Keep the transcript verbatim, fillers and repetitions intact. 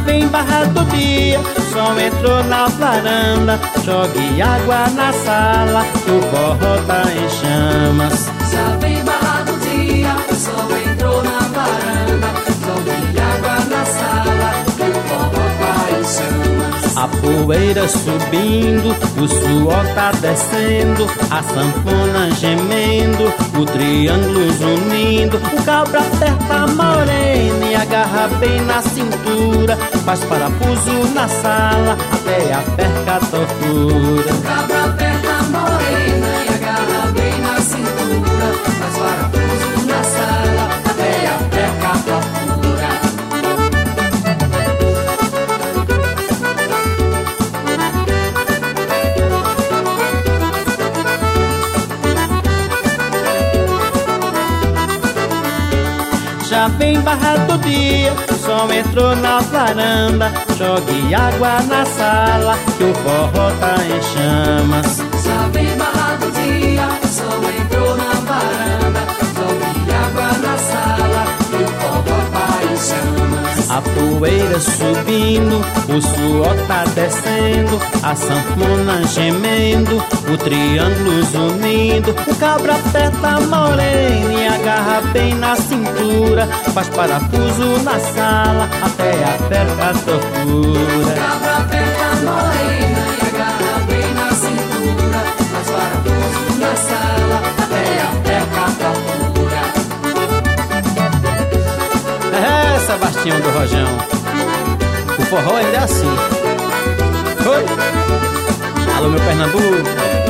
vem barrado o dia, o sol entrou na varanda. Jogue água na sala, que o forró tá em chamas. Já vem barrado o dia, o sol entrou na varanda. Jogue água na sala, que o forró tá em chamas. A poeira subindo, o suor tá descendo, a sanfona gemendo, o triângulo unindo. O cabra aperta a morena e agarra bem na cintura, faz parafuso na sala até a perca a tortura. O cabra aperta a morena e agarra bem na cintura, faz parafuso na sala até a perca a tortura. Já vem barrado o dia, o sol entrou na varanda. Jogue água na sala, que o forró tá em chamas. Já vem barrado o dia, o sol entrou na varanda. Jogue água na sala, que o forró tá em chamas. A poeira subindo, o suor tá descendo, a sanfona gemendo, o triângulo unindo. O cabra aperta a morena e agarra bem na cintura, faz parafuso na sala até a perca a tortura. O cabra aperta a morena e agarra bem na cintura, faz parafuso na sala até a perca a tortura. É, Sebastião do Rojão, o forró ainda é assim. Oi, alô meu Pernambuco.